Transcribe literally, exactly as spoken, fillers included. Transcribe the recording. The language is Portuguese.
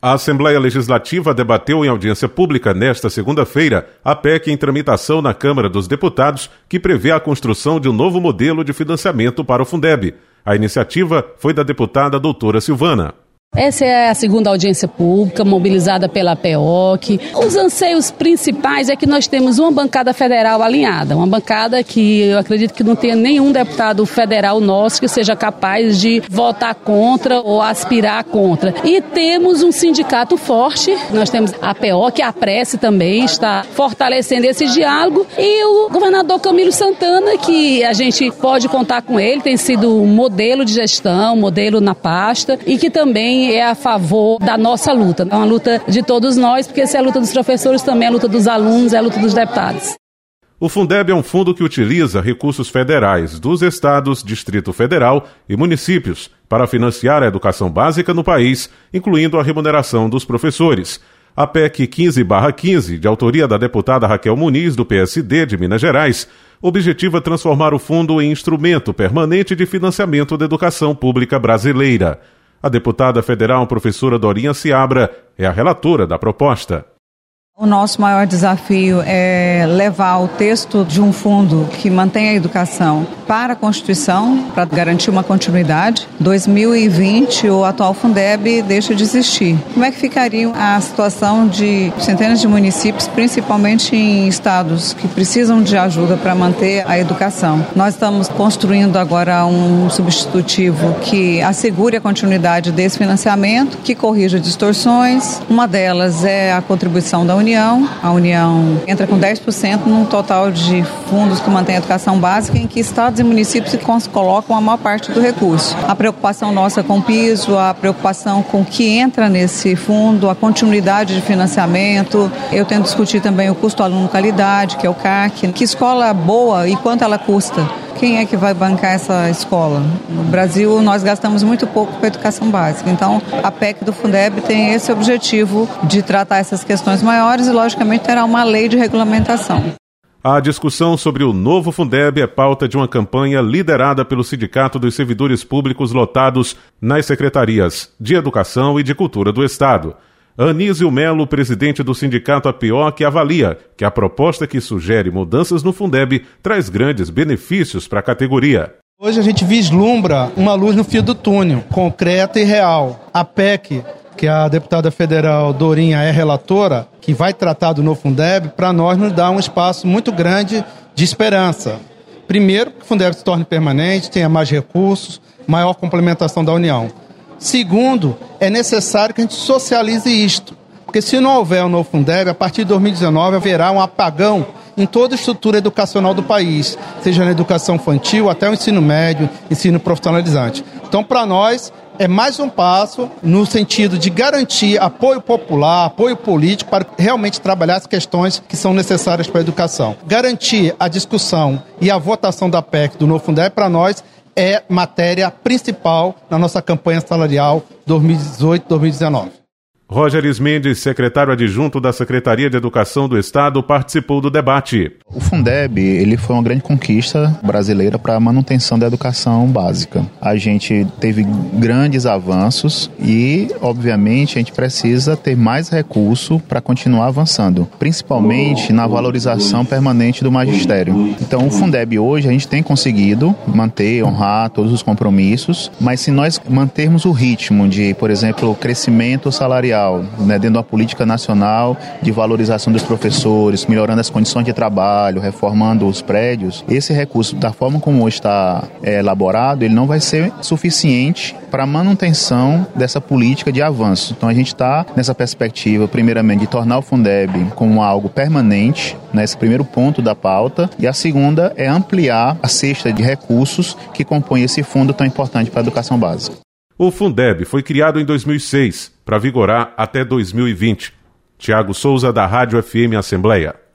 A Assembleia Legislativa debateu em audiência pública nesta segunda-feira a P E C em tramitação na Câmara dos Deputados, que prevê a construção de um novo modelo de financiamento para o Fundeb. A iniciativa foi da deputada doutora Silvana. Essa é a segunda audiência pública mobilizada pela P E O C. Os anseios principais é que nós temos uma bancada federal alinhada, uma bancada que eu acredito que não tenha nenhum deputado federal nosso que seja capaz de votar contra ou aspirar contra. E temos um sindicato forte, nós temos a P E O C, a Prece também está fortalecendo esse diálogo, e o governador Camilo Santana, que a gente pode contar com ele, tem sido um modelo de gestão, modelo na pasta, e que também é a favor da nossa luta. É uma luta de todos nós, porque se é a luta dos professores, também é a luta dos alunos, é a luta dos deputados. O Fundeb é um fundo que utiliza recursos federais dos estados, Distrito Federal e municípios para financiar a educação básica no país, incluindo a remuneração dos professores. A P E C quinze barra quinze, de autoria da deputada Raquel Muniz, do P S D de Minas Gerais, objetiva transformar o fundo em instrumento permanente de financiamento da educação pública brasileira. A deputada federal professora Dorinha Seabra é a relatora da proposta. O nosso maior desafio é levar o texto de um fundo que mantém a educação para a Constituição, para garantir uma continuidade. Em dois mil e vinte, o atual Fundeb deixa de existir. Como é que ficaria a situação de centenas de municípios, principalmente em estados que precisam de ajuda para manter a educação? Nós estamos construindo agora um substitutivo que assegure a continuidade desse financiamento, que corrija distorções. Uma delas é a contribuição da União. União. A União entra com dez por cento num total de fundos que mantém a educação básica, em que estados e municípios se colocam a maior parte do recurso. A preocupação nossa com o piso, a preocupação com o que entra nesse fundo, a continuidade de financiamento. Eu tento discutir também o custo aluno-qualidade, que é o C A C. Que escola boa e quanto ela custa? Quem é que vai bancar essa escola? No Brasil, nós gastamos muito pouco com a educação básica. Então, a P E C do Fundeb tem esse objetivo de tratar essas questões maiores e, logicamente, terá uma lei de regulamentação. A discussão sobre o novo Fundeb é pauta de uma campanha liderada pelo Sindicato dos Servidores Públicos lotados nas secretarias de Educação e de Cultura do Estado. Anísio Melo, presidente do sindicato A P O C, avalia que a proposta que sugere mudanças no Fundeb traz grandes benefícios para a categoria. Hoje a gente vislumbra uma luz no fio do túnel, concreta e real. A P E C, que a deputada federal Dorinha é relatora, que vai tratar do novo Fundeb, para nós nos dá um espaço muito grande de esperança. Primeiro, que o Fundeb se torne permanente, tenha mais recursos, maior complementação da União. Segundo, é necessário que a gente socialize isto, porque se não houver um novo Fundeb, a partir de dois mil e dezenove haverá um apagão em toda a estrutura educacional do país, seja na educação infantil até o ensino médio, ensino profissionalizante. Então, para nós, é mais um passo no sentido de garantir apoio popular, apoio político para realmente trabalhar as questões que são necessárias para a educação. Garantir a discussão e a votação da P E C do novo Fundeb, para nós, é matéria principal na nossa campanha salarial dois mil e dezoito, dois mil e dezenove. Rogério Mendes, secretário adjunto da Secretaria de Educação do Estado, participou do debate. O Fundeb, ele foi uma grande conquista brasileira para a manutenção da educação básica. A gente teve grandes avanços e, obviamente, a gente precisa ter mais recurso para continuar avançando, principalmente na valorização permanente do magistério. Então, o Fundeb hoje a gente tem conseguido manter, honrar todos os compromissos, mas se nós mantermos o ritmo de, por exemplo, crescimento salarial, né, dentro da política nacional de valorização dos professores, melhorando as condições de trabalho, reformando os prédios, esse recurso, da forma como está é, elaborado, ele não vai ser suficiente para a manutenção dessa política de avanço. Então a gente está nessa perspectiva, primeiramente, de tornar o Fundeb como algo permanente, né, esse primeiro ponto da pauta, e a segunda é ampliar a cesta de recursos que compõe esse fundo tão importante para a educação básica. O Fundeb foi criado em dois mil e seis, para vigorar até dois mil e vinte. Tiago Souza, da Rádio F M Assembleia.